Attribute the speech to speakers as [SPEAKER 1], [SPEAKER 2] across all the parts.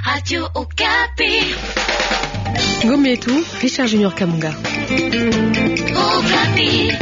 [SPEAKER 1] Radio Okapi.
[SPEAKER 2] Ngome yetu, Richard Junior Kamunga.
[SPEAKER 1] Okapi.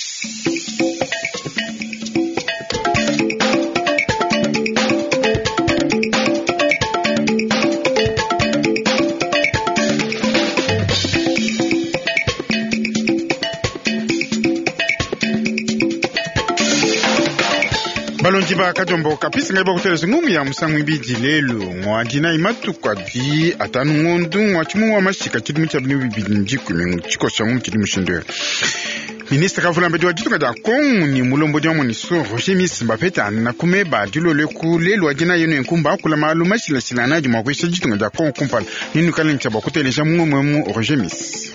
[SPEAKER 3] Balonjiba kajombo kapisi ngaiba kuteleza ngumu ya musangu ibiji lelo ngwadina imatu kwa di atanu ngondu ngwachimu wa mashika chidimu cha bini bibidi njiku chiko shangu chidimu shindwe. Ministre Kavulambe wa jitunga ja kongu ni mulombo jwa MONUSCO Roger Miss Mbapeta na kumeba dilo leku lelo wajina yenu nkumba kula maaluma shila na juma kwesha jitunga ja kongu kumpala ninu kalincha bakuteleja mwemu Roger Miss.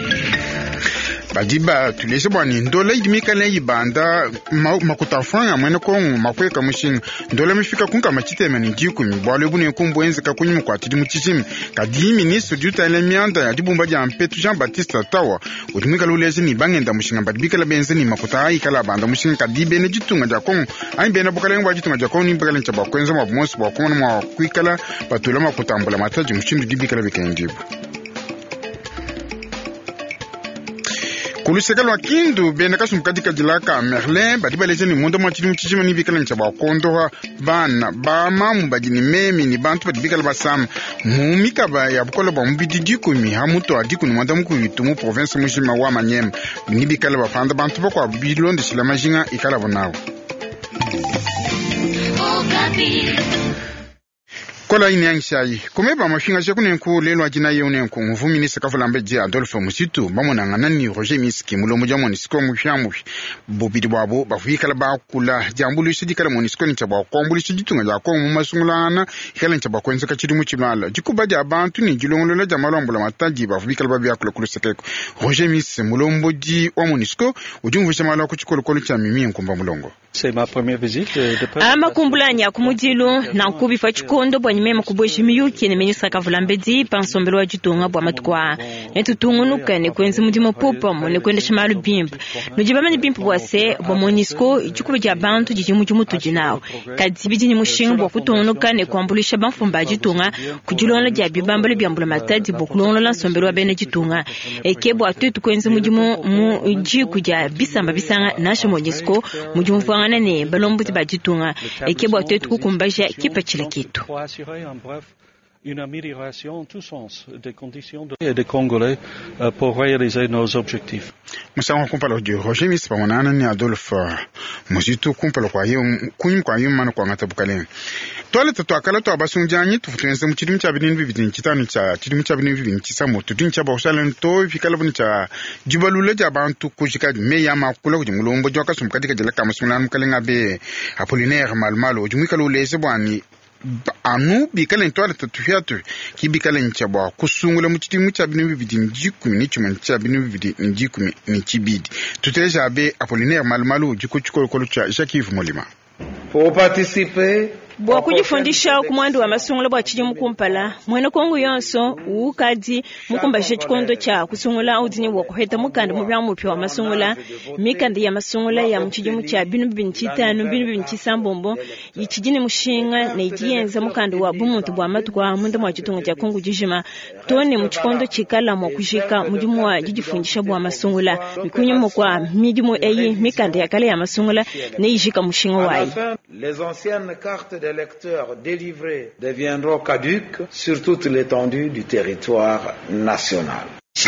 [SPEAKER 3] Bajiba tulese bwani ndola idimikala yibanda makutafanga mwene kongu makweka mushinga ndola mifika kunka machitema njiku mibwale bune kumbu enze kakunyi mkwatidi muchichimi kadi ministre juta ele mianda ya dibumba ja mpetu Jean-Baptiste Tawa udimikala uleze ni bangenda mushinga badibikala benze ni makuta ikala banda mushinga kadi bene jitunga ja kongu ayi bene bukala ngwa jitunga ja kongu ni mbakala nchaba kwenza mabumosi bwakumana mwa kwikala batula makutambula mataji mushindu dibikala bikenjibu. Kulusekala wakindu bena kasumukadika jilaka Merlin badiba leze ni mundo mwachidi mchichima ni bikala nchaba wakondoha bana bama mbajini memi ni bantu badibikala basama mumika ba ya bukola ba mbidi dikumi hamuto adiku ni mwanda muku yitumu province mushima wa Manyema ni bikala bafanda bantu bakwa bilonde shila majinga ikala bonawo. Kola ini yangshayi kumeba mashinga shakune nku lelo ajina yone nku mvumi ni Kavulambe je Adolphe Musitu bamona nganani Roger Miski mulomo ja MONUSCO mushamu bobidi babo bafika ba kula jambulu shidikala MONUSCO ni chaba kombulu shiditunga ja ko masungulana ikala nchaba kwenza kachidi muchimala jikubaja abantu ni jilongolo la jamalo mbula mataji bafika ba bya kula kulusekeko Roger Miski mulombo ji wa MONUSCO ujumvu shamala ku chikolo cha mimi nkumba mulongo.
[SPEAKER 4] C'est ma première visite de
[SPEAKER 5] ama kumbulanya kumujilo na nkubifa chikondo bwanyimema kubweshi miyuki ne ministre Kavulambe di pansombelo wa jitunga bwa matukwa netutungunuka ne kwenzi mudimo popa mone kwenda shamalu bimpa nujibama ni bimpa bwase bwa MONUSCO chikuba ja bantu jijimu tujinawo kadibidi ni mushinga bwa kutungunuka ne kwambulisha banfumba jitunga kujilona ja bibambale byambula matadi bokulona la sombelo wa bene jitunga ekebo atu kwenzi mudimo mu jiku ja bisamba bisanga nasho MONUSCO mudimo ne balombuti bajitunga ekebo atu kukumbaja kipachila kitu.
[SPEAKER 4] Une amélioration en tous sens des conditions des Congolais pour réaliser nos objectifs.
[SPEAKER 3] Musango kumpalo de Roger Miss pamonana ni Adolphe Musitu kumpalo kwa hiyo kunyim kwa hiyo mano kwa ngatabukale. Tole to akala to abasunjanyi tufutenze muchidimu cha binini bibini chitanu cha chidimu cha binini bibini chisamo tudin cha bawsalen to fikala buni cha jubalule ja bantu kujika meya makula kujimulombo joka sumkadika jela kamusumlan mukalenga be Apollinaire Malmalo jumikala uleze bwani anu bikala ntwala tatufiatu kibikala nchaba kusungula muchidimu cha binini bibini njikumi nichuma cha binini bibini njikumi nichibidi tuteleja abe Apollinaire Malmalo jiko kolo cha Jacques Molima.
[SPEAKER 6] Pour participer
[SPEAKER 5] bwa kujifundisha kumwandu wa masungula bwa chiji mukumpala mwene kongu yonso ukadi mukumbashe chikondo cha kusungula udini bwa kuheta mukanda mubya mupya wa masungula mikandi ya masungula ya mchiji mucha binu bibini chitanu binu bibini chisambombo ichijini mushinga na ijiyenza mukanda wa bumuntu bwa matukwa mwenda mwa chitunga cha kongu jijima tone mchikondo chikala mwa kushika mujimu wa jijifundisha bwa masungula mikunyo kwa mijimu eyi mikanda ya kale ya masungula na ijika mushinga wayi.
[SPEAKER 6] Les anciennes cartes des lecteurs délivrées deviendront caduques sur toute l'étendue du territoire national.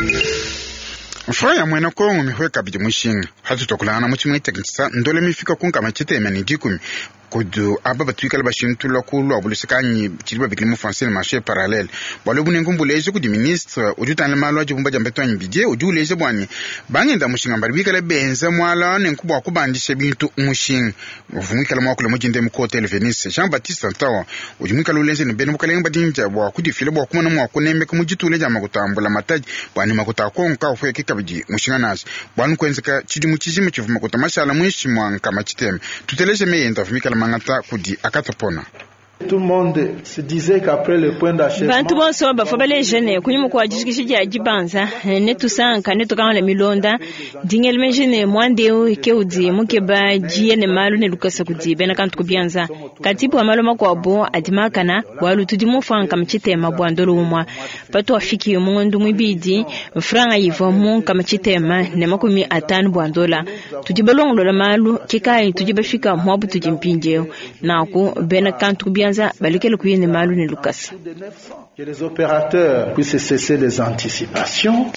[SPEAKER 3] Mfraya mwena kongu mihweka bidi mushinga hatu tokulana muchimwe teknisa ndole mifika kunka machite emeni jikumi kudu ababa tuikala bashintula kulu abulusikanyi chiliba bikilimu français le marché parallèle bwale bune ngumbuleze kudi ministre udutana malo ajibumba jambeto anyibije uduleze bwani bangenda mushinga mbali bikala benza mwala nenkubwa kubandisha bintu mushinga uvumikala mwakula mujinde mu hotel Venice Jean-Baptiste Tawa udumikala uleze ne bene bukalenga badinja bwa kudifile bwa kumana mwakunembe kumujitule jama kutambula mataji bwani makuta konka ofeke kabiji mushinga nasi bwani kwenzeka chidi muchizime chivuma kutamashala mwishi mwanka machiteme tuteleje meyenda vumikala mangata kudi akatapona.
[SPEAKER 7] Tout le monde se disait qu'après le point d'achèvement
[SPEAKER 5] bantu bonso bafabale jene kunyuma kwa jishikishija ajibanza ne tusanka ne tukanga milonda dingel mejene mwande keudi mukeba jiene malu ne lukasa kudibe na kantu kubyanza katibu amalo makwabo adimakana walu tudimu fanka mchitema bwandolo umwa pato afiki mundu mwibidi franga yivo mun kama chitema ne makumi atanu bwandola tudibalongo la malu kikai tudibafika mwabu tudimpinjeo nako bena kantu kubyanza balikele kuyene malu ne lukasa
[SPEAKER 7] que les opérateurs puissent cesser les anticipations.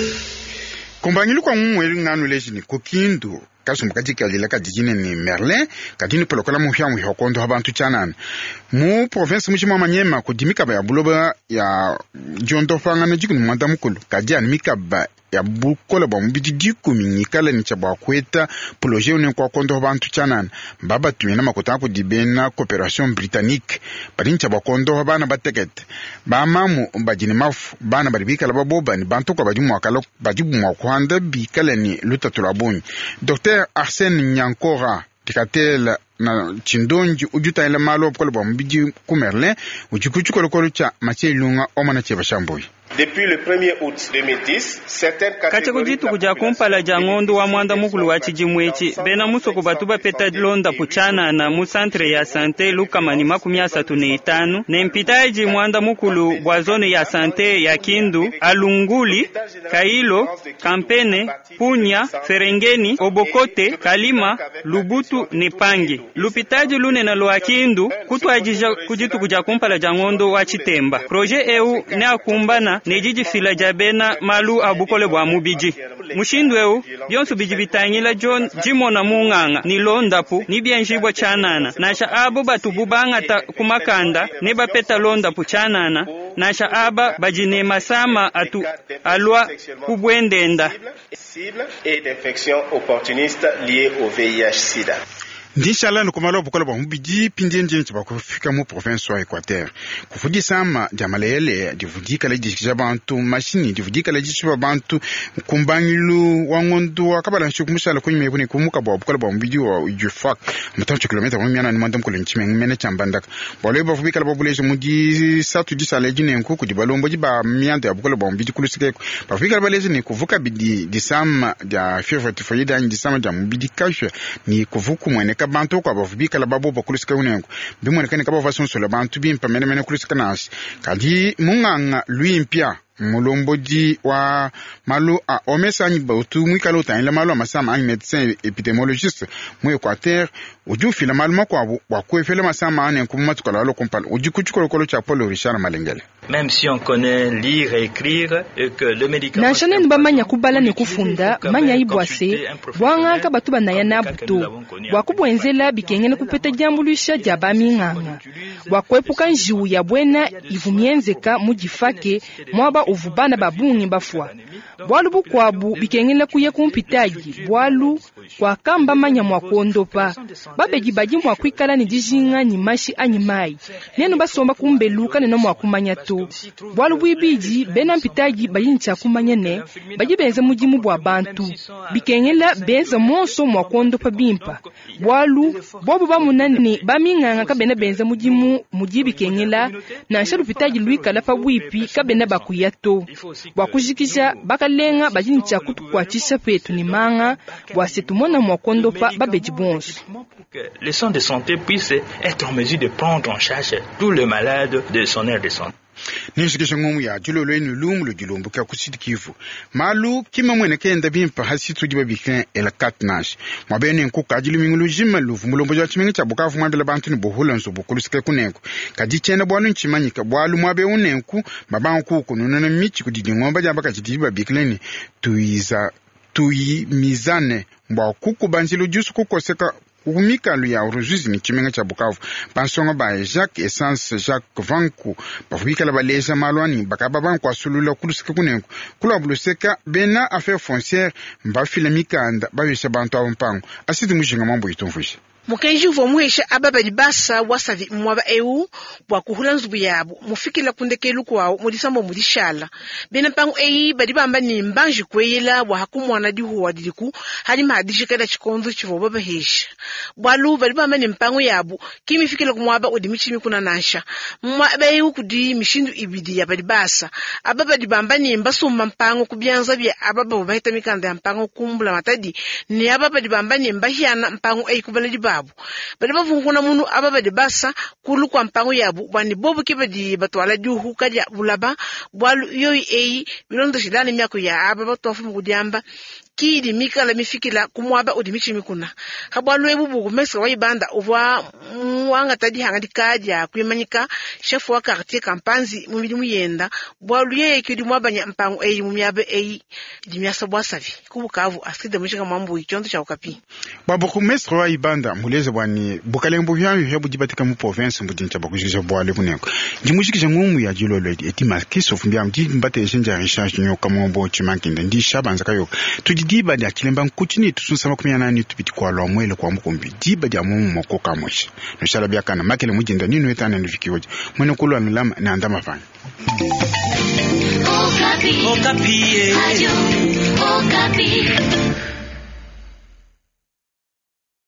[SPEAKER 3] Kombanyilu kwa mweli nganu lejini kokindu kasum kajikalila kadijine ni Merlin kadini polokola muhyamu hokondo habantu chanana mu province muchima manyema kudimika ba buloba ya jondo fanga na jikunu mwanda mukulu kadiani mikaba ya bukola ba mbidi diku minyikala ni chaba kweta projet une kwa kondo habantu chanana baba tumena makota ko dibena coopération britannique bari chaba kondo habana batekete ba mamu bajini mafu bana baribika la baboba ni bantu kwa bajimu wakalo bajibu mwakwanda bikala ni lutatula boni Dr. Arsène Nyankora tikatel na chindonji ujuta ile malo kwa ba mbiji ku Merlin ujikuchukolo cha machelunga omana cheba shamboi.
[SPEAKER 8] Depuis le 1er août 2010, certaines catégories
[SPEAKER 9] kategojitu kuja kumpala jangondo wa mwanda mukulu wa chijimwechi bena musoko batuba peta londa puchana na mu centre ya sante lukamani 35 ne mpitaji mwanda mukulu bwa zone ya sante ya Kindu, Alunguli, Kailo, Kampene, Punya, Ferengeni, Obokote, Kalima, Lubutu ne Pangi. Lupitaji lune na loa Kindu kutwajija kujitu kuja kumpala jangondo wa Chitemba. Projet EU ne akumbana nejiji fila jabena malu abukole bwa mubiji mushindweu byonso biji bitanyila John jimona munganga ni londapu ni byenjibwa chanana nasha abo batububanga ta kumakanda ne bapeta londapu chanana nasha aba bajine masama atu alwa kubwendenda
[SPEAKER 8] et d'infections opportunistes liées au VIH/SIDA.
[SPEAKER 3] Ndishala nukumalo bukola ba mbiji pinjenje chiba kufika mu province wa Equateur kufudi sama jamalele divudika la jishija bantu machine divudika la jishija bantu kumbanyilu wangondo akabala shukumushala kunyime bune kumuka ba bukola ba mbiji wa ujufak mutancho kilometer mwanyana ni mandam kule nchime ngene chambandaka bole ba fubika la population mudi satu disale jine nkuku di balombo jiba miando ya bukola ba mbiji kulusike ba fubika ba lezi ni kuvuka bidi disama ya favorite foyida ni disama ja mbiji kashwe ni kuvuku mwene bantu kwa bafubika la babo bakulusika unengo bimwonekane kaba vasonso la bantu bimpa mene kulusika nasi kadi munganga luimpia mulomboji wa malu a omesanyi bautu mwikalo tanila malu amasama anyi médecin épidémiologiste mu Equateur ujufi la malu makwa wakwefele masama ane kumatu kwa lalo kompala ujikuchukolo cha Paul Richard Malengele.
[SPEAKER 10] Même si on connaît lire et écrire et que le médicament
[SPEAKER 2] na shane mbamanya kubala ne kufunda manya ibwase bwanga ka batuba na yana buto wakubwenzela bikengene kupeta jambulisha jabami nganga wakwepuka njiu ya bwena ivumyenzeka mujifake mwaba uvubana babungi bafwa bwalu bukwabu bikengene kuye kumpitaji bwalu kwa kamba manya mwakondopa babeji baji mwakwikala ni dijinga ni mashi anyimai neno basomba kumbeluka neno mwakumanya to bwalu bwibiji bena mpitaji bayincha kumanya ne baji benze mujimu bwa bantu bikengela benze monso mwakondopa bimpa bwalu bobo bamunani baminganga kabena benze mujimu mujibi kengela na sharu pitaji luika pa bwipi kabena bakuyato bwakujikisha bakalenga bajincha kutukwachisha petu ni manga bwasetumona mwakondopa babeji bonso
[SPEAKER 10] les centres de santé puissent être en mesure de prendre en charge tous les malades de son aire de santé.
[SPEAKER 3] Nishikisha ngumu ya julolo inu lumulu julombu kia kusidikivu. Malu kima mwene kenda bimpa hasitu jiba bikin ela katnash. Mwabene nkuka ajilu mingulu jima lufu mulombo jwa chimingi cha bukafu mwabela bantu ni buhula nsubu kulusike kunenku. Kajichena bwalu nchimanyika bwalu mwabe unenku babangu kuku nunana michi kudidi ngomba jamba kajidiba bikleni tuimizane mwa kuku banjilu jusu kukoseka kumika lu ya urujuzi ni chimenga cha Bukavu pansonga ba Jacques Essence Jacques Vanku bafubika la baleza malwani bakaba banku asulula kulusika kunenku kula buluseka bena affaire foncière mbafile mikanda bayesha bantu abampango asidi mushinga mambo itumfushi
[SPEAKER 11] mukenji vomuhesha ababa libasa wasavi mwaba EU bwa kuhula nzubu yabo mufikila kundekelu kwao mudisambo mudishala bena pangu badi bamba ni mbanji kweyela bwa hakumwana dihuwa diliku hadi mahadishikada chikonzo chivo baba hesha bwalu badi bamba ni mpangu yabo kimi fikila kumwaba udimichimi kuna nasha mwaba EU kudi mishindu ibidi ya badi basa ababa di bamba ni mbasu mpangu kubyanza bya ababa wabahita mikanda ya mpangu kumbula matadi ni ababa di bamba ni mbahiana mpangu kubala di babu badi bavunguna munu ababa di basa kulu kwa mpangu yabu bwani bobu kibadi batwala juhu kaja bulaba bwalu yoi bilondo shidani myako ya ababa tofu mkudiamba kidi mikala mifikila kumwaba udimichi mikuna habwalu ebubu kumesa waibanda uwa mwanga tadi hanga dikaja kuyimanyika shefu wa quartier kampanzi mumidi muyenda bwalu yeye kidi mwabanya mpangu mumyabe dimyasa bwasavi kubukavu aside mushika mambu ichondo cha Okapi
[SPEAKER 3] babu kumesa waibanda muleze bwani bukalembo byanyu hebu dibatika mu province mbudincha bakujije bwale buneko ndimushikije ngumu ya jilolo eti makiso fumbya mdi mbate eshenja recharge nyoka mombo chimankinde ndi shabanza kayo diba dia kilemba nkutini tusunsa makumyanani tupiti kwa lomwele kwa mkombi diba dia mumu mokoka mwisha nushala biakana makele mujinda ninu etana nufikiwoje mwene kulu anulama na andama fanya
[SPEAKER 1] Okapi.